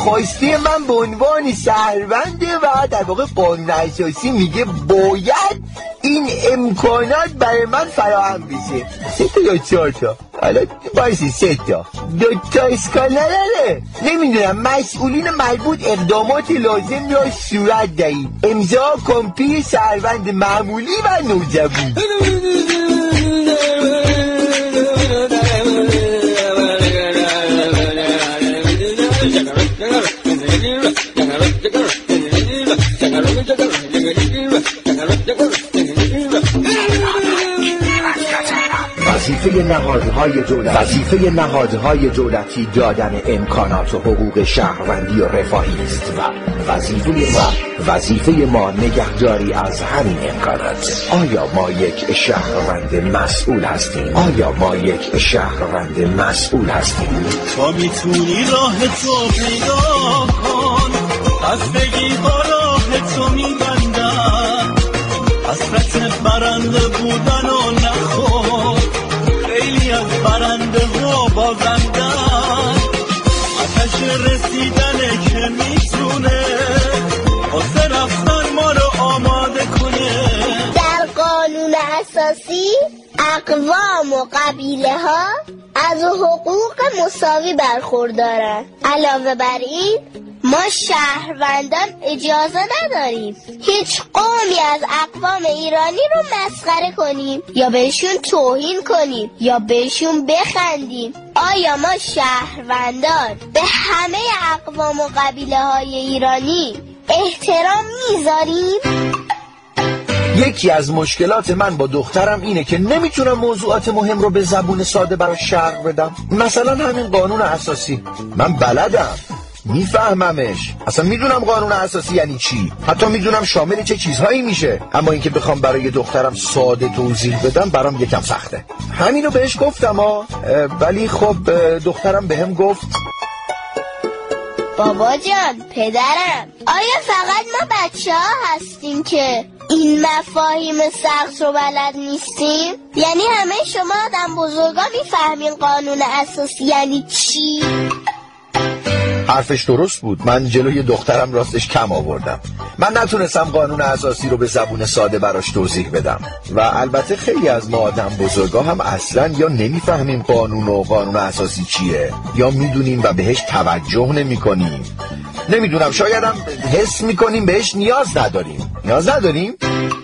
خواسته من به عنوان شهرونده و در واقع قانون اساسی میگه باید این امکانات برای من فراهم بشه. 3 تا یا 4 تا؟ حالا بایستی 3 تا. 2 تا اشکال نداره. نمیدونم مسئولین مربوط اقدامات لازم را صورت دهید. امضا کمپی شهروند معمولی و نوجوان. وظیفه نهادهای دولتی دادن امکانات و حقوق شهروندی و رفاهی است و وظیفه ما نگهداری از همین امکانات. آیا ما یک شهروند مسئول هستیم؟ تا میتونی راه تو پیدا کن، از بگی با راه تو میبندن، حسرت برنده بودن و نخور، خیلی از برنده ها بازندن، آتش رسیدنه که میتونه واسه رفتن ما رو آماده کنه. در قانون اساسی اقوام و قبیله ها از حقوق مساوی برخوردارن. علاوه بر این ما شهروندان اجازه نداریم هیچ قومی از اقوام ایرانی رو مسخره کنیم یا بهشون توهین کنیم یا بهشون بخندیم. آیا ما شهروندان به همه اقوام و قبیله های ایرانی احترام میذاریم؟ یکی از مشکلات من با دخترم اینه که نمیتونم موضوعات مهم رو به زبون ساده براش شرح بدم. مثلا همین قانون اساسی، من بلدم، میفهممش، اصلا میدونم قانون اساسی یعنی چی، حتی میدونم شامل چه چیزهایی میشه، اما اینکه بخوام برای دخترم ساده توضیح بدم برام یکم سخته. همینو بهش گفتم ولی خب دخترم بهم گفت بابا جان، پدرم، آیا فقط ما بچه ها هستیم که این مفاهیم سخت رو بلد نیستیم؟ یعنی همه شما آدم بزرگا میفهمین قانون اساسی یعنی چی؟ حرفش درست بود. من جلوی دخترم راستش کم آوردم. من نتونستم قانون اساسی رو به زبون ساده براش توضیح بدم و البته خیلی از ما آدم بزرگا هم اصلا یا نمیفهمیم قانون اساسی چیه یا میدونیم و بهش توجه نمی کنیم. نمیدونم، شاید هم حس میکنیم بهش نیاز نداریم.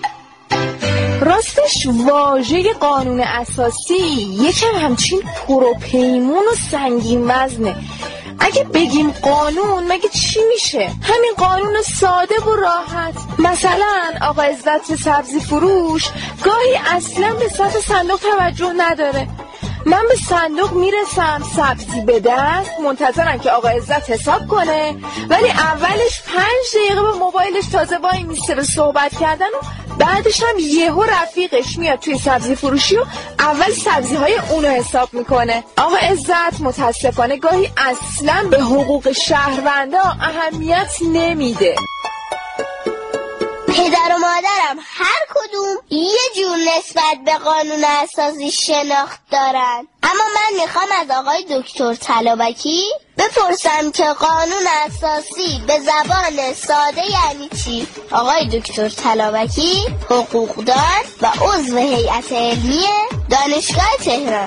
راستش واژه قانون اساسی یکم همچین پروپیمون و سنگین وزنه. اگه بگیم قانون مگه چی میشه؟ همین قانون ساده و راحت. مثلا آقا عزت سبزی فروش گاهی اصلا به سطح صندوق توجه نداره. من به صندوق میرسم سبزی به دست، منتظرم که آقا عزت حساب کنه، ولی اولش 5 دقیقه به موبایلش تازه وای میسته به صحبت کردن و بعدش هم یهو رفیقش میاد توی سبزی فروشی و اول سبزی های اونو حساب میکنه. آقا عزت متاسفانه گاهی اصلا به حقوق شهروندا اهمیت نمیده. پدر و مادرم هر کدوم یه جور نسبت به قانون اساسی شناخت دارن، اما من میخوام از آقای دکتر طلابکی بپرسم که قانون اساسی به زبان ساده یعنی چی؟ آقای دکتر طلابکی، حقوقدان و عضو هیئت علمی دانشگاه تهران.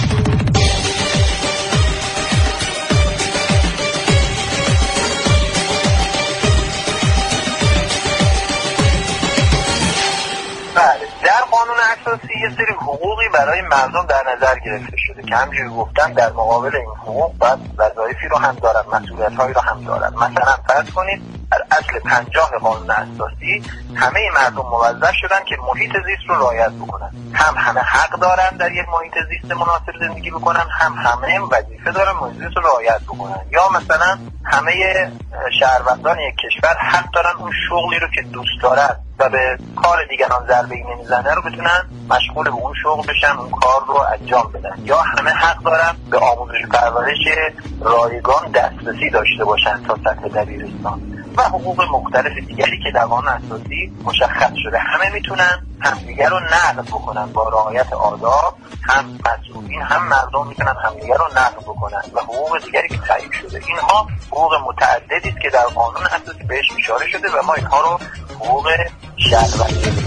در قانون اساسی یه سری حقوقی برای مردم در نظر گرفته شده که همجوری گفتم در مقابل این حقوق باید وظایفی رو هم دارن، مسئولیت‌هایی رو هم دارن. مثلا فرض کنید در اصل 50 قانون اساسی همه مردم موظف شدن که محیط زیست رو رعایت بکنن. همه حق دارن در یک محیط زیست مناسب زندگی بکنن، همه وظیفه دارن محیط زیست رو رعایت بکنن. یا مثلا همه شهروندان یک کشور حق دارن اون شغلی رو که دوست دارن و به کار دیگران ضربه‌ای نمیزنه رو بتونن مشغول به اون شغل بشن، اون کار رو انجام بدن. یا همه حق دارن به آموزش و پرورش رایگان دسترسی داشته باشن تا سطح دبیرستان و حقوق مختلف دیگری که در قانون اساسی مشخص شده. همه میتونن همدیگر رو نقد بکنن با رعایت آداب، هم مسئولین هم مردم میتونن همدیگر رو نقد بکنن و حقوق دیگری که تعیین شده، اینها حقوق متعددی است که در قانون اساسی بهش اشاره شده و ما اینها رو حقوق شهروندی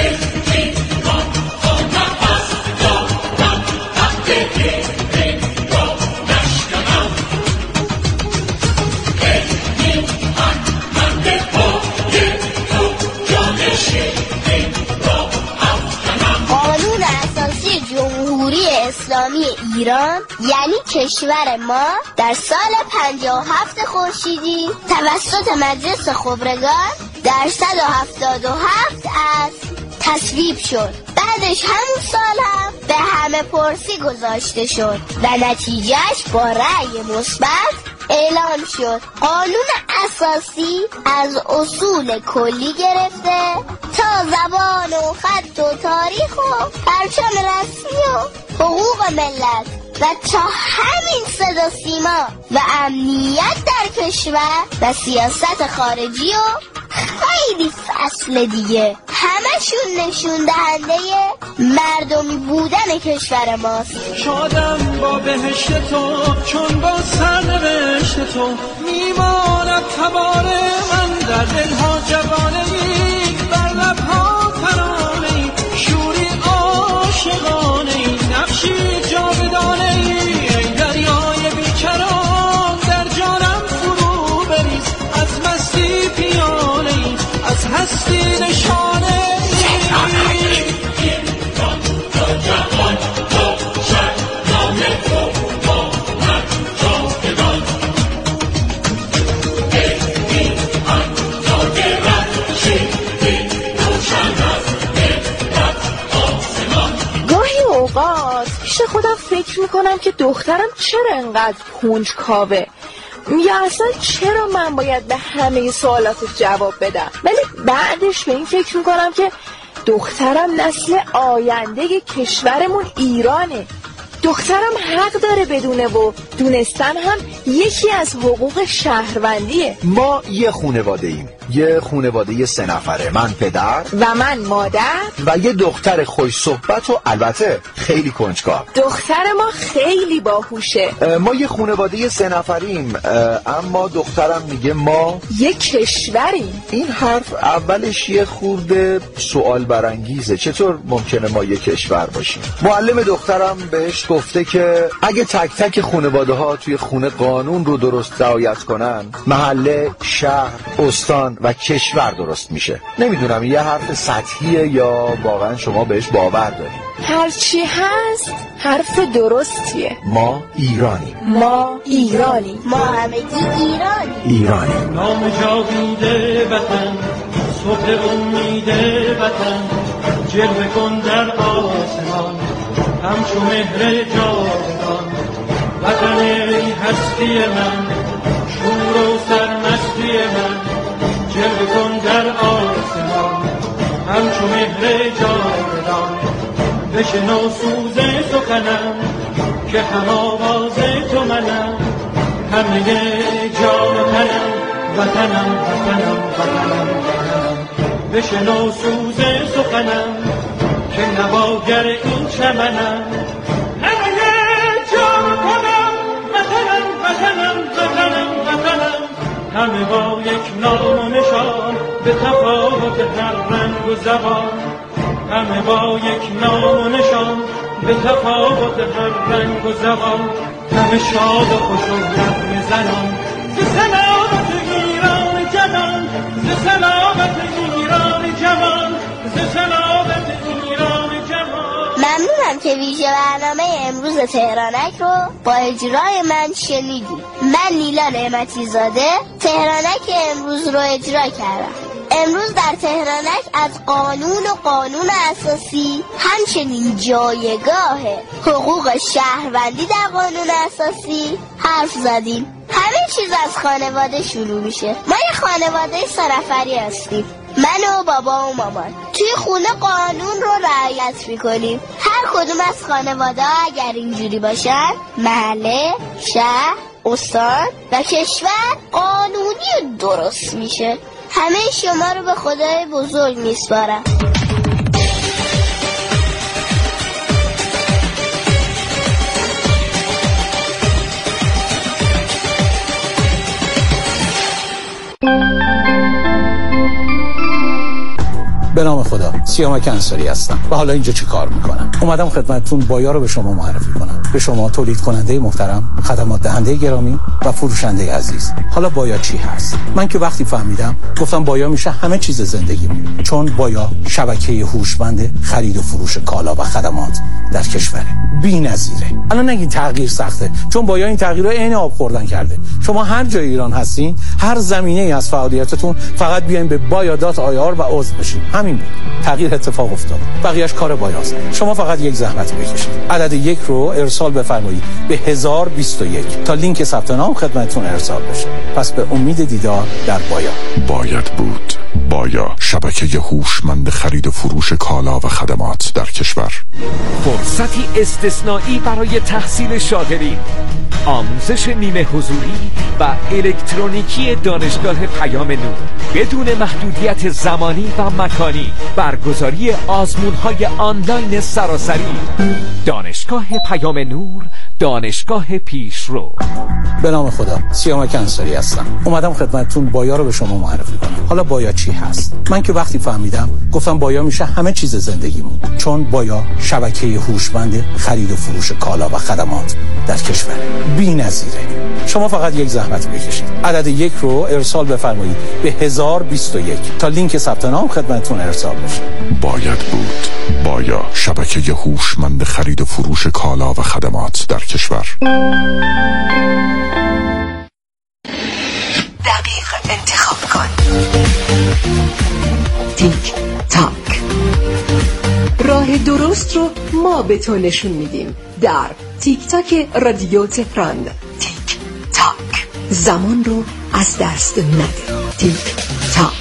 قانون اساسی جمهوری اسلامی ایران یعنی کشور ما در سال 57 خورشیدی توسط مجلس خبرگان در 177 اصل تصویب شد. بعدش همون سال هم به همه پرسی گذاشته شد و نتیجهش با رأی مثبت اعلام شد. قانون اساسی از اصول کلی گرفته تا زبان و خط و تاریخ و پرچم رسمی و حقوق ملت و تا همین صدا سیما و امنیت در کشور و سیاست خارجی و خیلی فصل دیگه همشون نشون دهنده مردمی بودن کشور ماست. شادم با بهشت تو چون با سرنوشت تو میماند تبار من در دلها جوانه‌ای بر لبها ترانه‌ای شوری عاشقانه‌ای نقشی جاودانه‌ای ای دریای بیکران در جانم فرو بریز از مستی پیانه‌ای از هستی نشانه‌ای پیش خودم فکر میکنم که دخترم چرا انقدر کنجکاوه یا اصلا چرا من باید به همه سوالاتش جواب بدم، ولی بعدش به این فکر میکنم که دخترم نسل آینده کشورمون ایرانه. دخترم حق داره بدونه و دونستن هم یکی از حقوق شهروندیه. ما یه خانواده ایم، یه خانواده 3 نفره، من پدر و من مادر و یه دختر خوش صحبت و البته خیلی کنجکاو. دختر ما خیلی باهوشه. ما یه خانواده 3 نفریم، اما دخترم میگه ما یه کشوریم. این حرف اولش یه خورده سوال برانگیزه، چطور ممکنه ما یه کشور باشیم؟ معلم دخترم بهش گفته که اگه تک تک خانواده ها توی خونه قانون رو درست رعایت کنن، محله، شهر، استان و کشور درست میشه. نمیدونم یه حرف سطحیه یا واقعا شما بهش باور دارید؟ هرچی هست حرف درستیه. ما ایرانیم. ما ایرانیم. ما همگی ایرانیم. نام جاویده وطن، صبح امید وطن، جلوه کن در آسمان همچو مهر جاودان. وطن ای هستی من، شور و سرمستی من، جلوه کن در آسمان همچو مهر جاودان. بشنو سوز سخنم که هم آواز تو منم، همه جان و تنم وطنم وطنم وطنم وطنم. بشنو سوز سخنم که نواگر این چمنم، همه جان و تنم وطنم وطنم وطنم وطنم. همه با یک نام و نشان به تفاوت هر رنگ و زبان، همه با یک نام و نشان به تفاوت هر رنگ و زبان. همه شاد و خوش و لب زنان ز سلامت ایران جوان، ز سلامت ایران جوان، ز سلامت ایران جوان. ممنونم که ویژه برنامه امروز تهرانک رو با اجرای من شنیدید. من نیلا نعمتی زاده تهرانک امروز رو اجرا کردم. امروز در تهرانک از قانون و قانون اساسی، همچنین جایگاه حقوق شهروندی در قانون اساسی حرف زدیم. همه چیز از خانواده شروع میشه. ما یه خانواده 3 نفری هستیم، من و بابا و مامان. توی خونه قانون رو رعایت میکنیم. هر کدوم از خانواده ها اگر اینجوری باشن، محله، شهر، استان و کشور قانونی و درست میشه. همه شما رو به خدای بزرگ میسپارم. به نام خدا، سیامک انصاری هستم و حالا اینجا چی کار میکنم؟ اومدم خدمتتون بایا رو به شما معرفی کنم، به شما تولید کننده محترم، خدمات دهنده گرامی و فروشنده عزیز. حالا بایا چی هست؟ من که وقتی فهمیدم گفتم بایا میشه همه چیز زندگیمون، چون بایا شبکه هوشمند خرید و فروش کالا و خدمات در کشور بی‌نظیره. الان نگین تغییر سخته، چون بایا این تغییر رو عین آب خوردن کرده. شما هر جای ایران هستین، هر زمینه‌ای از فعالیتتون، فقط بیاین به baya.ir و عضو بشین. همین بود. تغییر اتفاق افتاد. بقیه‌اش کار بایاست. شما فقط یک زحمت بکشید. عدد 1 رو ارسال بفرمایید به 1021 تا لینک ثبت نام خدمتتون ارسال بشه. پس به امید دیدار در بایا. باید بود. بایا، شبکه هوشمند خرید و فروش کالا و خدمات در کشور. فرصتی استثنایی برای تحصیل شاغرین، آموزش نیمه حضوری و الکترونیکی دانشگاه پیام نور بدون محدودیت زمانی و مکانی، برگزاری آزمون‌های آنلاین سراسری. دانشگاه پیام نور، دانشگاه پیشرو. به نام خدا، سیامک انصاری هستم. اومدم خدمتتون بایا رو به شما معرفی کنم. حالا بایا چی هست؟ من که وقتی فهمیدم گفتم بایا میشه همه چیز زندگیمون، چون بایا شبکه هوشمند خرید و فروش کالا و خدمات در کشور بی‌نظیره. شما فقط یک زحمت بکشید. عدد 1 رو ارسال بفرمایید به 1021 تا لینک ثبت نام خدمتتون ارسال بشه. باید بود. بایا، شبکه هوشمند خرید و فروش کالا و خدمات در کشور. دقیق انتخاب کن. تیک تاک. راه درست رو ما به تو نشون میدیم در تیک تاک رادیو تهران. تیک تاک. زمان رو از دست نده. تیک تاک.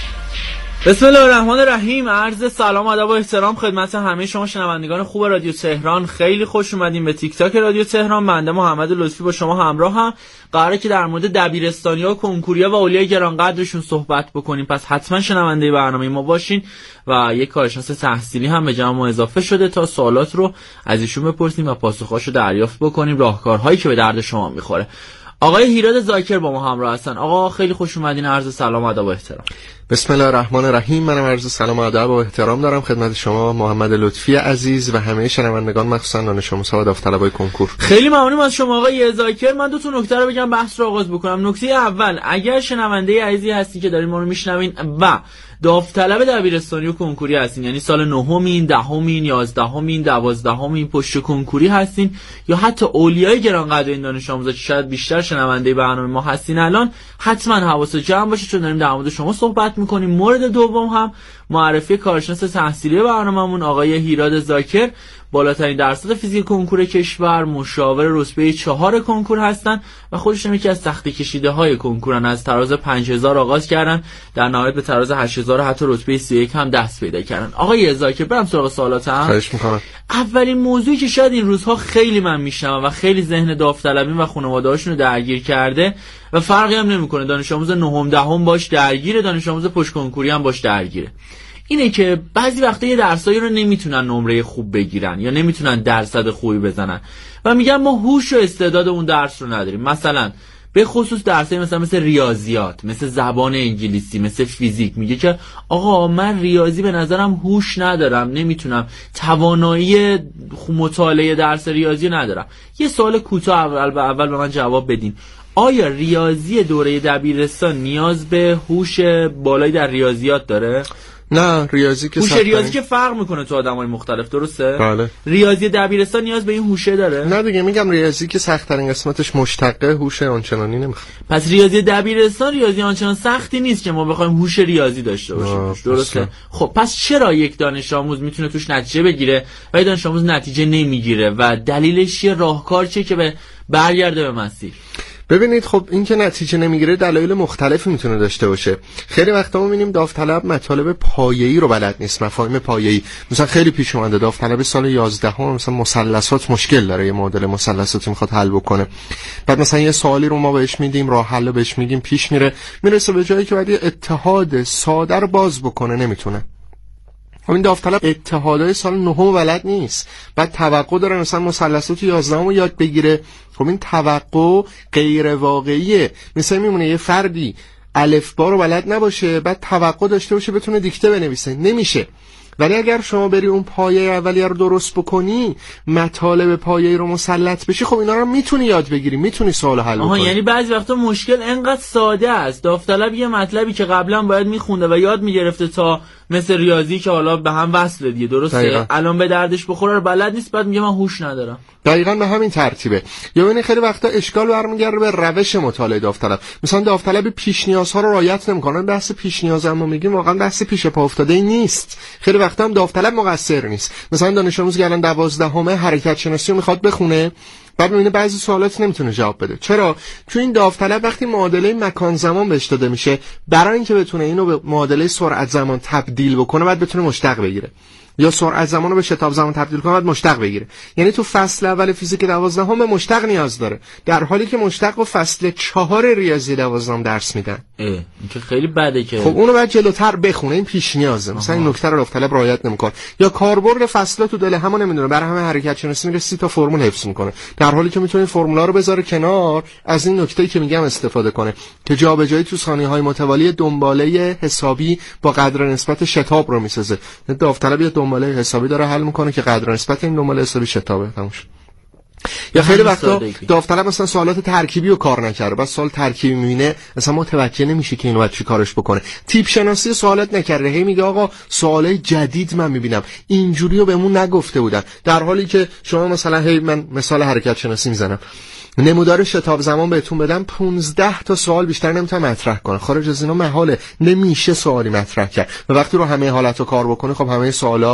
بسم الله الرحمن الرحیم. عرض سلام و ادب و احترام خدمت همه شما شنوندگان خوب رادیو تهران. خیلی خوش اومدین به تیک تاک رادیو تهران. بنده محمد لطفی با شما همراه هم. قراره که در مورد دبیرستانی‌ها و کنکوریا و اولیای گرانقدرشون صحبت بکنیم. پس حتما شنونده برنامه ما باشین و یک کارشناس تحصیلی هم به جمع ما اضافه شده تا سوالات رو از ایشون بپرسیم و پاسخاشو دریافت بکنیم، راهکارهایی که به درد شما میخوره. آقای هیراد زاکر با ما همراه هستن. آقا خیلی خوش اومدین. عرض سلام و ادب و احترام. بسم الله الرحمن الرحیم. منم عرض سلام و ادب و احترام دارم خدمت شما محمد لطفی عزیز و همه شنوندگان، مخصوصا دانش آموزها و داوطلبای کنکور. خیلی ممنونم از شما آقای زاکر. من دو تا نکته رو بگم بحث رو آغاز بکنم. نکته اول، اگر شنونده عزیزی هستی که دارین ما رو میشنوین و داوطلب دبیرستانی و کنکوری هستین، یعنی سال 9مین، 10مین، 11مین، 12مین پشت کنکوری هستین، یا حتی اولیای گرانقدر این دانش آموزا که شاید بیشتر شنونده برنامه ما هستین الان، حتما حواستون جمع باشه چون داریم در مورد شما صحبت میکنیم. مورد دوم هم معرفی کارشناس تحصیلی برنامه‌مون آقای هیراد زاکر، بالاترین درصد فیزیک کنکور کشور، مشاور رتبه 4 کنکور هستن و خودشون یکی از سختی کشیده های کنکورن. از تراز 5000 آغاز کردن، در نهایت به تراز 8000 حتی رتبه 31 هم دست پیدا کردن. آقای زاکر برم سراغ سوالاتم. خواهش می‌کنم. اولین موضوعی که شاید این روزها خیلی من میشنوم و خیلی ذهن داوطلبین و خانواده‌هاشون رو درگیر کرده و فرقی هم نمی‌کنه، دانش آموز 9م 10م باش درگیره، دانش آموز پشت کنکوری هم باش درگیره، اینه که بعضی وقتا یه درسایی رو نمیتونن نمره خوب بگیرن یا نمیتونن درصد خوبی بزنن و میگن ما هوش و استعداد اون درس رو نداریم. مثلا به خصوص درسایی مثل ریاضیات، مثل زبان انگلیسی، مثل فیزیک، میگه که آقا من ریاضی به نظرم هوش ندارم، نمیتونم، توانایی مطالعه درس ریاضی ندارم. یه سوال کوتاه اول به من جواب بدین. آیا ریاضی دوره دبیرستان نیاز به هوش بالایی در ریاضیات داره؟ نه، ریاضی که هوش ریاضی که فرق میکنه تو آدمای مختلف، درسته؟ بله. ریاضی دبیرستان نیاز به این هوشه داره؟ نه دیگه، میگم ریاضی که سخت ترین قسمتش مشتقه، هوش آنچنانی نمیخواد. پس ریاضی دبیرستان ریاضی آنچنان سختی نیست که ما بخوایم هوش ریاضی داشته باشیم، درسته؟ خب پس چرا یک دانش آموز میتونه توش نتیجه بگیره و یک دانش آموز نتیجه نمیگیره و دلیلش چیه، راهکار چیه که به برگرده به مسیر؟ ببینید، خب این که نتیجه نمیگیره دلایل مختلفی میتونه داشته باشه. خیلی وقتا ما میبینیم داوطلب مطالب پایه‌ای رو بلد نیست، مفاهیم پایه‌ای. مثلا خیلی پیش اومده داوطلب سال 11 مثلا مثلثات مشکل داره، یه مدل مثلثاتی میخواد حل بکنه، بعد مثلا یه سوالی رو ما بهش میدیم، راه حل بهش میگیم، پیش میرسه به جایی که بعد یه اتحاد ساده رو باز بکنه، نمیتونه. این داوطلب اتحادای سال 9 بلد نیست، بعد توقع داره مثلا مثلثات 11 رو یاد بگیره. خب این توقع غیر واقعیه. مثلا میمونه یه فردی الفبا رو بلد نباشه بعد توقع داشته باشه بتونه دیکته بنویسه، نمیشه. ولی اگر شما بری اون پایه اولیه رو درست بکنی، مطالب پایه‌ای رو مسلط بشی، خب اینا رو میتونی یاد بگیری، میتونی سوال حل کنی. یعنی بعضی وقتا مشکل انقدر ساده است، داوطلب یه مطلبی که قبلا باید میخونده و یاد میگرفته تا مثل ریاضی که حالا به هم وصله دیگه، درسته دقیقا. الان به دردش بخوره رو بلد نیست، بعد میگه من هوش ندارم. دقیقاً به همین ترتیبه. یا این خیلی وقتا اشکال برمیگرده به روش مطالعه داوطلب. مثلا داوطلب پیش نیازها رو رعایت نمی‌کنه. بحث پیش نیاز هم میگیم واقعا بحث پیش پا افتاده نیست. خیلی وقتا هم داوطلب مقصر نیست. مثلا دانش آموزی که الان 12 حرکت شناسی رو میخواد بخونه، بعد میبینه بعضی سوالات نمیتونه جواب بده. چرا؟ چون این داوطلب وقتی معادله مکان زمان بهش داده میشه، برای اینکه بتونه اینو به معادله سرعت زمان تبدیل بکنه، بعد بتونه مشتق بگیره. یا سرعت زمان رو به شتاب زمان تبدیل کنه، بعد مشتق بگیره. یعنی تو فصل اول فیزیک 12 به مشتق نیاز داره، در حالی که مشتق و فصل 4 ریاضی 12 درس میدن. این که خیلی بده که خب اونو بعد جلوتر بخونه، این پیش نیازه. مثلا این نکته رو داوطلب رعایت نمیکنه. یا کاربرد فصلا تو دل همون نمیدونه، برای همه حرکت شناسی میره 30 تا فرمول حفظ میکنه، در حالی که میتونه فرمولا رو بذاره کنار، از این نکته‌ای که میگم استفاده کنه که جابجایی تو ثانیه‌های متوالی دنباله حسابی با قدر نسبت شتاب رو میسازه. داوطلب یه دنباله حسابی داره حل میکنه که قدر نسبت این دنباله حسابی شتابه، تموش. یا خیلی وقتا داوطلب مثلا سوالات ترکیبی رو کار نکرده، بعد سوال ترکیبی میبینه مثلا متوجه نمیشه که اینو باید چی کارش بکنه، تیپ شناسی سوالات نکرده، هی میگه آقا سوالای جدید من میبینم اینجوریو بهمون نگفته بودن، در حالی که شما مثلا هی من مثال حرکت شناسی میزنم، نمودار شتاب زمان بهتون بدم 15 تا سوال بیشتر نمیتونه مطرح کنه، خارج از اینا محاله، نمیشه سوالی مطرح کرد. و وقتی رو همه حالتو کار بکنه، خب همه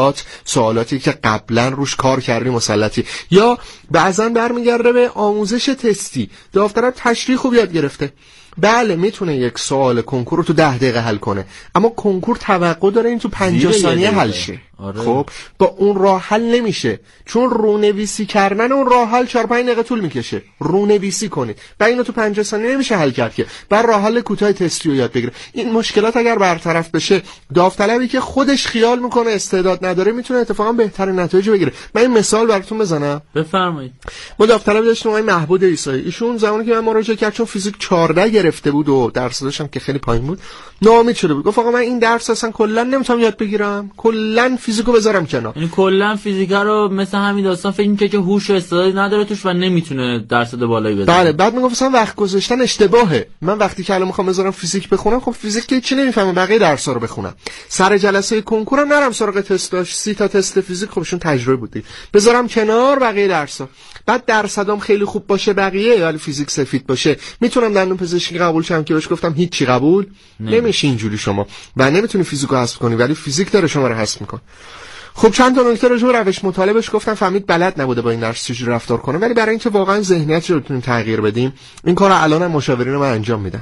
سوالاتی که قبلا روش کار کردی مسلطی. یا بعضا برمیگرده به آموزش تستی، داوطلب تشریح خوب یاد گرفته، بله میتونه یک سوال کنکور رو تو 10 دقیقه حل کنه، اما کنکور توقع داره این تو 50 ثانیه حل شه. خب با اون راه حل نمیشه، چون رونویسی کردن اون راه حل 4-5 دقیقه طول میکشه. رونویسی کنید و اینو تو 50 ثانیه نمیشه حل کرد که، بعد راه حل کوتاه تستی رو یاد بگیره. این مشکلات اگر برطرف بشه، داوطلبی که خودش خیال میکنه استعداد نداره میتونه اتفاقا بهترین نتایج بگیره. من این مثال براتون بزنم. بفرمایید. ما داوطلب داشتیم آقای محبود عیسایی، ایشون زمانی که من مراجعه کردم چون فیزیک 14 گرفته بود و درسش هم که خیلی پایین بود، ناامید شده بود. گفت آقا من این درس اصلا کلا نمیتونم یاد بگیرم، کلا فیزیکو بذارم کنار. یعنی کلا فیزیکا رو مثل همین داستان فکر می‌کنه که هوش و استعدادی نداره توش و نمیتونه درصد بالایی بزنه. بله، بعد میگفت مثلا وقت گذاشتن اشتباهه. من وقتی که الان میخوام بذارم فیزیک بخونم، خب فیزیک که چی نمیفهمم، بقیه درس‌ها رو بخونم. سر جلسه کنکورم نرم سراغ تستاش، 30 تا تست فیزیک خبشون تجربه بود دیگه، بذارم کنار بقیه درس‌ها. بعد درصدام خیلی خوب باشه، بقیه ولی فیزیک سفید باشه، میتونم دندون پزشکی قبول شم که بهش گفتم هیچی قبول نمیشه اینجوری شما و نمیتونی فیزیکو حذف کنی، ولی فیزیک داره شما رو حذف میکنه. خب چند تا نکته راجع به روش مطالبهش گفتم، فهمید بلد نبوده با این درس چجوری رفتار کنه، ولی برای اینکه واقعا ذهنیتش رو بتونیم تغییر بدیم، این کارو الانم مشاورین من انجام میدن.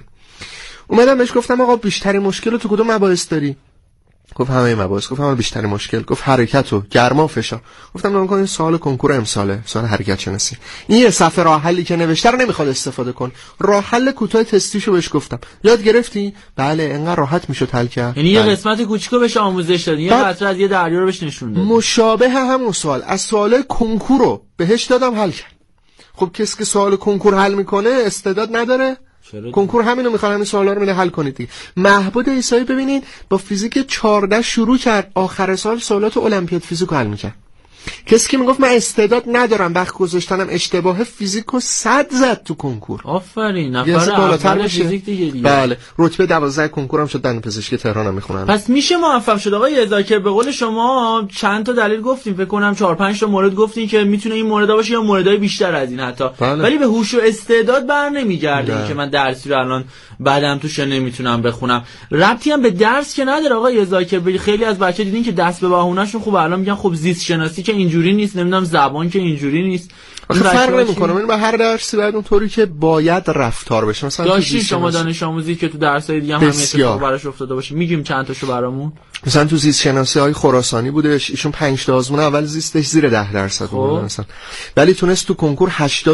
اومدم بهش گفتم آقا بیشترین مشکل تو کدوم مباحث داری؟ گفت همه مباحث. گفتم من بیشترین مشکل، گفت حرکت و گرما و فشار. گفتم نگاه کن این سوال کنکور امساله، سوال حرکت شناسی، این یه صفحه راه حلی که نوشته رو نمیخواد استفاده کن، راه حل کوتاه تستیشو بهش گفتم. یاد گرفتی؟ بله، انقدر راحت میشد حل کرد. یعنی یه قسمت کوچیکو بهش آموزش دادی، یه قطره از یه دریا رو بهش نشون دادی. مشابه همون سوال از سوالای کنکور رو بهش دادم حل کرد. خب کسی که سوال کنکور حل میکنه استعداد نداره؟ کنکور همینو میخواد، همین سوالا رو میده حل کنید دیگه. محبود عیسایی ببینید با فیزیک 14 شروع کرد، آخر سال سوالات المپیاد فیزیکو حل میکرد. کسی که میگفت من استعداد ندارم، وقت گذاشتنم اشتباه، فیزیکو 100 زد تو کنکور. آفرین، نفر اول فیزیک دیگه. بله، رتبه 12 کنکورم شد، دندون پزشکی تهرانم میخونن. پس میشه موفق شد. آقای ذاکر به قول شما چند تا دلیل گفتیم، فکر کنم 4-5 تا مورد گفتین که میتونه این مورد باشه یا موردهای بیشتر از این حتی. بله. ولی به هوش و استعداد بر نمیگرده که من درسی رو الان بعدم توش نمیتونم بخونم. ربطی هم به درس که نداره آقای ذاکر. خیلی از بچه‌ها دیدین که دست به بهونه‌شون خوب، الان میگن خب زیست شناسی که اینجوری نیست، نمیدونم زبان که اینجوری نیست. فرق نمیکنه، این با هر درسی باید اون طوری که باید رفتار بشه. مثلا داشتین شما دانش آموزی که تو درسای دیگه هم همین اتفاق براش افتاده باشه، میگیم چند تاشو برامون. مثلا تو زیست شناسی های خراسانی بودش، ایشون 5 تا آزمون اول زیستش زیر 10% بود مثلا، ولی تونست تو کنکور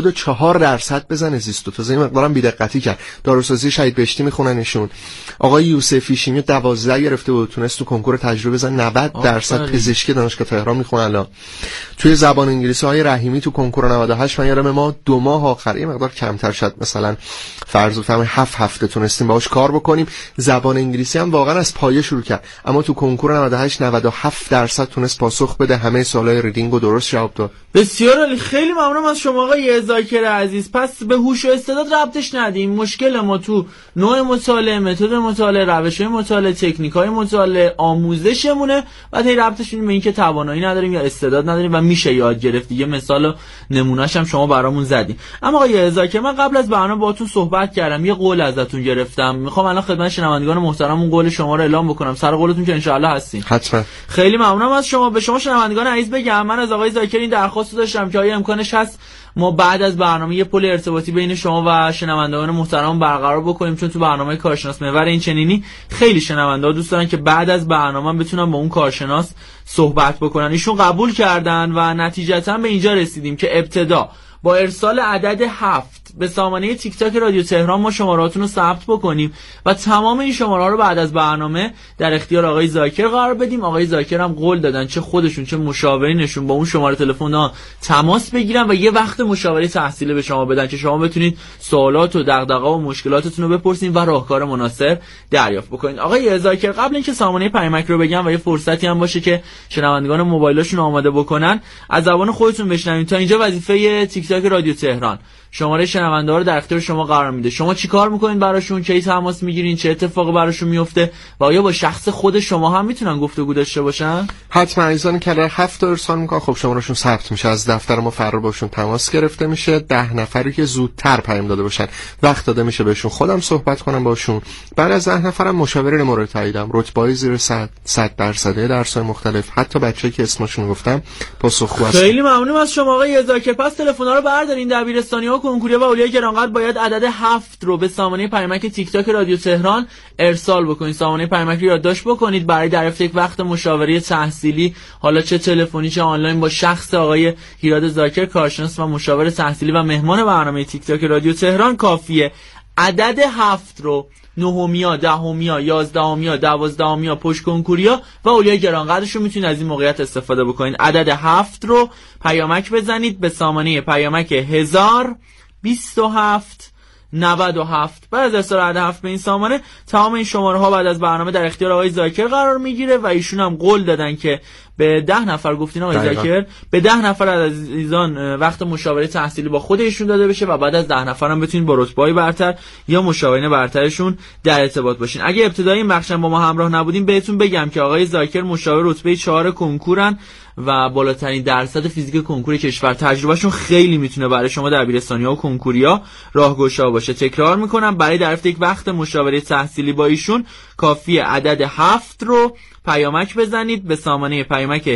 84% بزنه زیستو. تازه این مقدارم بی‌دقتی کرد. داروسازی شهید بهشتی میخوننشون. آقای یوسفی شیمی 12 گرفته بود، تونست تو کنکور تجربه بزنه 90%. پزشکی دانشگاه تهران میخونه الان. توی زبان انگلیسی های رحیمی تو کنکور 98 من یادم ما 2 ماه آخر یه مقدار کمتر شد، مثلا فرض بفرمایید 7 هفته تونستیم باهاش کار بکنیم. زبان انگلیسی هم واقعا از پایه شروع کرد، اما تو کنکور 98 97% تونست پاسخ بده، همه سوالای ریدینگ رو درست جواب داد. بسیار عالی، خیلی ممنونم از شما آقای ذاکر عزیز. پس به هوش و استعداد ربطش ندیم، مشکل ما تو نوع مطالعه، متد مطالعه، روش‌های مطالعه، تکنیک‌های مطالعه، آموزشمونه. بعد هی ربطش می‌دیم به اینکه توانایی نداریم یا استعداد نداریم و میشه یاد گرفت. دیگه مثال و نمونه‌اش هم شما برامون زدین. اما آقای ذاکر، من قبل از برنامه باهاتون صحبت کردم، یه قول ازتون گرفتم. میخوام الان خدمت شنوندگان محترم اون قول شما رو اعلام بکنم. سر قولتون که ان شاءالله هستین. حتما. خیلی ممنونم از شما. به شما شنوندگان عزیز بگم، من از آقای ذاکر این درخواست داشتم که آیا امکانش هست ما بعد از برنامه یه پل ارتباطی بین شما و شنوندگان محترم برقرار بکنیم، چون تو برنامه کارشناس محور این چنینی خیلی شنوندا دوست دارن که بعد از برنامه بتونن با اون کارشناس صحبت بکنن. ایشون قبول کردن و نتیجتا به اینجا رسیدیم که ابتدا با ارسال عدد 7 به سامانه تیک تاک رادیو تهران ما شمارهاتون رو ثبت بکنیم و تمام این شماره رو بعد از برنامه در اختیار آقای ذاکر قرار بدیم. آقای ذاکر هم قول دادن چه خودشون چه مشاورینشون با اون شماره تلفن ها تماس بگیرن و یه وقت مشاوره تحصیلی به شما بدن که شما بتونید سوالات و دغدغه و مشکلاتتون رو بپرسین و راهکار مناسب دریافت بکنید. آقای ذاکر، قبل اینکه سامانه پیامک رو بگم و یه فرصتی هم باشه که شنوندگان موبایلاشون آماده بکنن، از زبان خودتون بشنویم. تا اینجا وظیفه تیک تاک رادیو تهران شماره شنونده ها رو در اختیار شما قرار میده. شما چی کار میکنین براشون؟ کی تماس میگیرین؟ چه اتفاقی براشون میفته؟ و آیا با شخص خود شما هم میتونن گفتگو داشته باشن؟ حتما. عزیزان که 7 تا ارسال میکنن، خب شمارهشون ثبت میشه، از دفتر ما فرار باشون تماس گرفته میشه. 10 نفری که زودتر پیام داده باشن وقت داده میشه بهشون خودم صحبت کنم باشون. بعد از 10 نفرم مشاورین مورد تاییدم، رتبه‌ای زیر 100% درس‌های مختلف، حتی بچه‌ای که اسمشون گفتم پاسخگو هستن. خیلی ممنونم از شما آقای ذاکر. پس تلفن‌ها رو بردارین. دبیرستانی‌ها، کنکوری‌ها و اولیای گرانقدر باید عدد 7 رو به سامانه پیامک تیک تاک رادیو تهران ارسال بکنید. سامانه پیامک رو یادداشت بکنید برای دریافت یک وقت مشاوره تحصیلی، حالا چه تلفنی چه آنلاین، با شخص آقای هیراد ذاکر، کارشناس و مشاور تحصیلی و مهمان برنامه تیک تاک رادیو تهران. کافیه عدد 7 رو 9میا، 10میا، 11میا، 12میا، پشت کنکوریا و اولیای گرانقدرش رو میتونید از این موقعیت استفاده بکنید. عدد 7 رو پیامک بزنید به سامانه پیامک 1027 97. بعد از ارسال عدد 7 به این سامانه تمام این شماره ها بعد از برنامه در اختیار آقای ذاکر قرار میگیره و ایشون هم قول دادن که به 10 نفر گفتین آقای ذاکر، به 10 نفر از عزیزان وقت مشاوره تحصیلی با خود ایشون داده بشه و بعد از 10 نفر هم بتونید با رتبه‌ای برتر یا مشاورین برترشون در ارتباط باشین. اگه ابتدای این بخش با ما همراه نبودین بهتون بگم که آقای ذاکر مشاور رتبه 4 کنکورن و بالاترین درصد فیزیک کنکور کشور. تجربهشون خیلی میتونه برای شما دبیرستانی‌ها و کنکوریا راهگشا باشه. تکرار میکنم، برای دریافت یک وقت مشاوره تحصیلی با ایشون کافیه عدد 7 رو پیامک بزنید به سامانه پیامک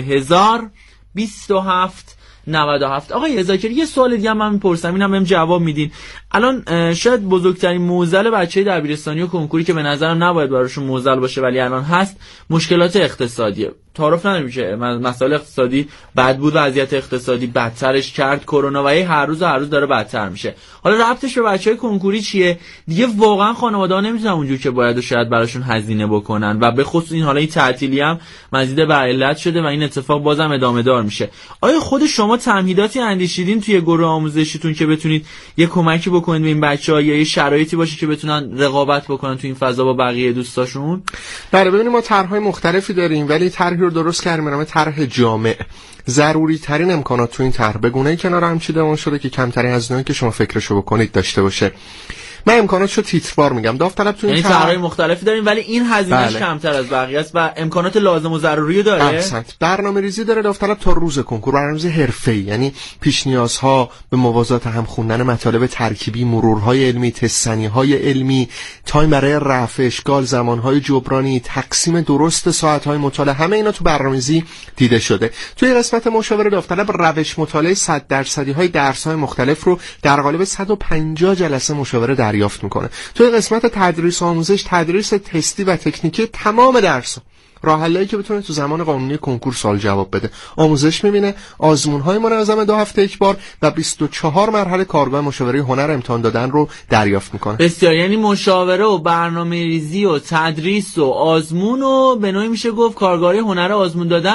1027 97. آقای ذاکر، یه سوال دیگه من میپرسم، اینم بهم جواب میدین. الان شاید بزرگترین معضل بچه‌ی دبیرستانی و کنکوری که به نظرم نباید براشون معضل باشه ولی الان هست، مشکلات اقتصادیه. تعارف نداریم که مسائل اقتصادی بد بود، وضعیت اقتصادی بدترش کرد کرونا و هر روز داره بدتر میشه. حالا ربطش به بچهای کنکوری چیه؟ دیگه واقعا خانواده‌ها نمیتونن اونجور که باید و شاید براشون هزینه بکنن و به خصوص این حالا این تعطیلی هم مزید بر علت شده و این اتفاق بازم ادامه دار میشه. آیا خود شما تمهیداتی اندیشیدین توی گروه آموزشیتون که بتونید یه کمکی بکنید به این بچه‌ها یا یه شرایطی باشه که بتونن رقابت بکنن تو این فضا با بقیه دوستاشون؟ بله، ببینید ما طرح‌های مختلفی داریم ولی طرحی رو درست کردیم به نام طرح جامع. ضروری ترین امکانات تو این طرح به گونه‌ای کنار هم چیده شده که کمترین هزینه‌ای که شما فکرشو بکنید داشته باشه. من امکاناتشو تیتروار میگم. داوطلب تو این یعنی طرح‌های مختلفی داریم ولی این هزینه‌اش کمتر از بقیه است و امکانات لازم و ضروری داره. احسنت. برنامه‌ریزی داره داوطلب تا روز کنکور، برنامه‌ریزی حرفه‌ای، یعنی پیش نیازها به موازات هم خوندن مطالب ترکیبی، مرورهای علمی، تستنی‌های علمی، تایم برای رفع اشکال، زمانهای جبرانی، تقسیم درست ساعت‌های مطالعه، همه اینا تو برنامه‌ریزی دیده شده. توی قسمت مشاوره داوطلب روش مطالعه 100%های درس‌های مختلف رو در قالب 150 جلسه مشاوره دریافت میکنه. توی قسمت تدریس و آموزش تدریس تستی و تکنیکی تمام درس‌ها، راه حلایی که بتونه تو زمان قانونی کنکور سوال جواب بده. آموزش میبینه، آزمون‌های منظم 2 هفته یک بار و 24 مرحله کارگاه مشاوره هنر امتحان دادن رو دریافت میکنه. بسیار، یعنی مشاوره و برنامه‌ریزی و تدریس و آزمون و به نوعی میشه گفت کارگاه هنر آزمون دادن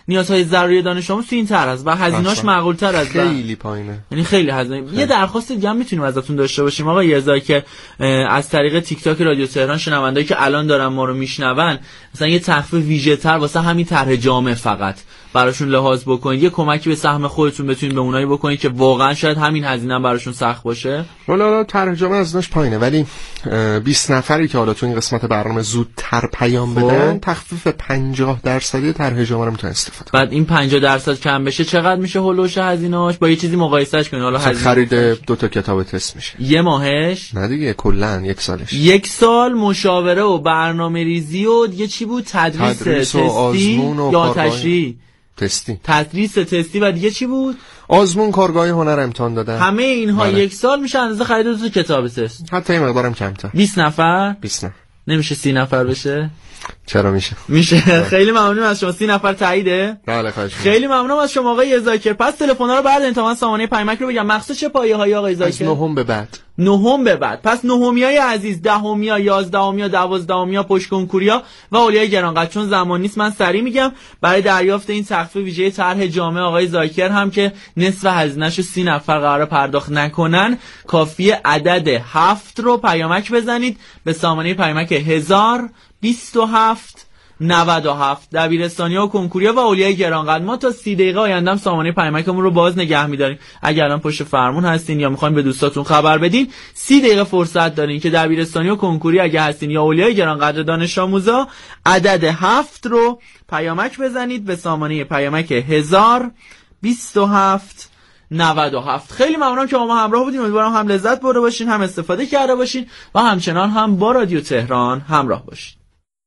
نیازهای ضروری دانش آموز تو این طرح است و هزینه‌اش معقول‌تر از خیلی پایینه، یعنی خیلی هزینه. یه درخواست دیگه هم میتونیم ازتون داشته باشیم آقای یزدانی که از طریق تیک تاک رادیو تهران شنوندایی که الان دارن ما رو میشنون مثلا یه تخفیف ویژه‌تر واسه همین طرح جامع فقط براشون لحاظ بکنید، یه کمکی به سهم خودتون بتونید به اونایی بکنید که واقعا شاید همین هزینه براشون سخت باشه. حالا ترجمه ازش پایینه، ولی 20 نفری که حالا تو این قسمت برنامه زودتر پیام بدن تخفیف 50% ترجمه رو میتونن استفاده کنن. بعد این 50% کم بشه چقدر میشه هولوش هزینه‌اش؟ با یه چیزی مقایسهش کنید. حالا خرید 2 تا کتاب تست میشه. یه ماهش؟ نه دیگه کلا 1 سالش. 1 سال مشاوره و برنامه‌ریزی و دیگه چی بود؟ تدریس تستی یا تشریح؟ تدریس تستی و دیگه چی بود؟ آزمون، کارگاه هنر، امتحان دادن. همه اینها 1 سال میشه اندازه خرید 2 تا کتاب تست. حتی این مقدارم کمتر. 20 نفر؟ 20 نفر. نمیشه 30 نفر بشه؟ چرا میشه؟ میشه. خیلی ممنونم از شما. 30 نفر تاییده؟ بله خواهش می‌کنم. خیلی ممنونم از شما آقای زاکر. پس تلفن‌ها رو بعد انتها سامانه پیامک رو بگم. مخصوص چه پایه‌هایی آقای زاکر؟ از 9 به بعد. 9 به بعد. پس 9میای عزیز، 10میا، 11میا، 12میا پشت کنکوریا و اولیای گرانقدر. چون زمان نیست من سریع میگم برای دریافت این تخفیف ویژه طرح جامع آقای زاکر هم که نصف هزینه‌شو 30 نفر قرار پرداخت نکنن، کافیه عدد 7 رو پیامک بزنید به سامانه پیامک 1027 97 دبیرستانی‌ها و کنکوریا و اولیای گرانقدر. ما تا 30 دقیقه آینده سامانه پیامکمون رو باز نگه می‌داریم. اگر الان پشت فرمون هستین یا می‌خواید به دوستاتون خبر بدین، 30 دقیقه فرصت دارین که دبیرستانی و کنکوری اگه هستین یا اولیای گرانقدر دانش آموزا عدد 7 رو پیامک بزنید به سامانه پیامک 1027 97. خیلی ممنونم که با ما همراه بودین. امیدوارم هم لذت برده باشین، هم استفاده کرده باشین و همچنان هم با رادیو تهران همراه باشین.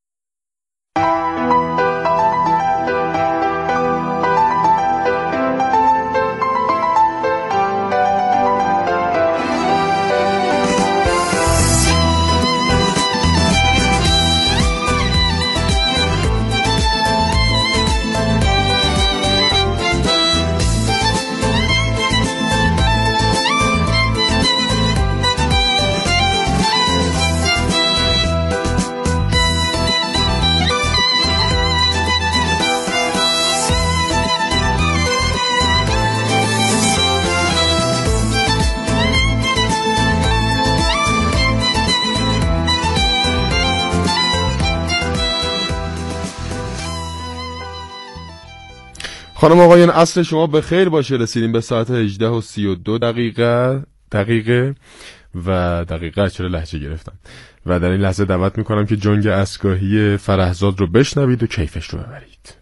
خانم آقایان عصر شما بخیر باشه. رسیدیم به ساعت 18:32 دقیقه و دقیقه چرا لهجه گرفتم و در این لحظه دعوت میکنم که جنگ اسگاهی فرهزاد رو بشنوید و کیفش رو ببرید.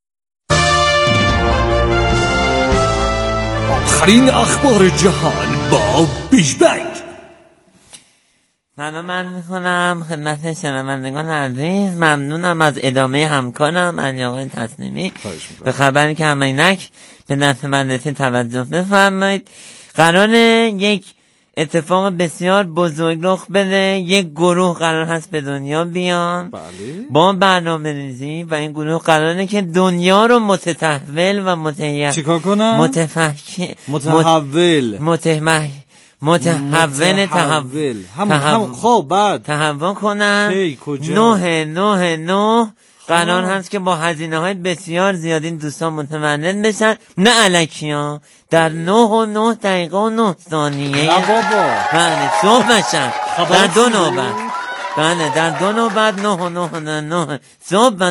آخرین اخبار جهان با بیگ بنگ. سلام من میکنم خدمت شنوندگان عزیز. ممنونم از ادامه همکارم علی آقای تسلیمی به خبری که همینک به دست من رسید توجه بفرمایید. قراره یک اتفاق بسیار بزرگ رخ بده. یک گروه قرار هست به دنیا بیان با برنامه‌ریزی و این گروه قراره که دنیا رو متحول و چیکار کنن؟ تحول خب بعد تحول کنن. 9 قرار هست که با هزینه‌های بسیار زیاد این دوستان متولد بشن. نه الکیان در 9:09 بله صبح بشن در 2 نوبت. بله در 2 نوبت 9 صبح و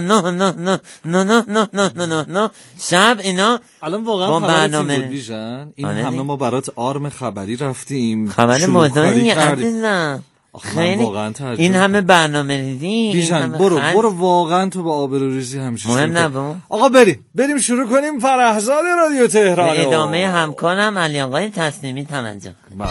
9 شب. اینا الان واقعا برنامه بیژن این همه ما برات آرم خبری رفتیم، خبر مهمی عزیزم. خیلی این همه برنامه ریزی بیژن. برو واقعا تو با آبروریزی همیشه مهم نبود. آقا بریم شروع کنیم فرهزاد رادیو تهران. به ادامه همکارم علی آقای تسلیمی توجه. بله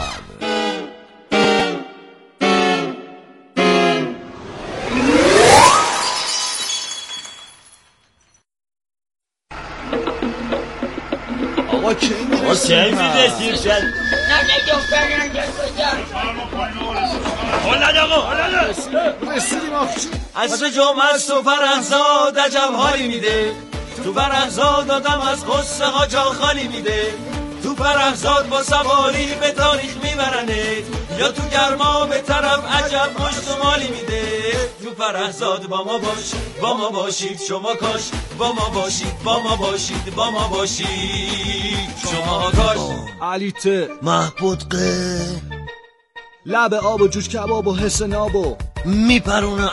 چه میرسیم شد؟ نه دختر نگه عصر جمعه است و فرهزاد عجب حالی میده. تو فرهزاد آدم از قصه ها جا خالی میده. تو فرهزاد با سواری به تاریخ میبرنه یا تو گرما به طرف عجب مشت و مالی میده. تو فرهزاد با ما باش، با ما باشید شما کاش، با ما باشید، با ما باشید، با ما باشید شما کاش. علیته محبود قه لب آب و جوش کباب و حس ناب و میپرونه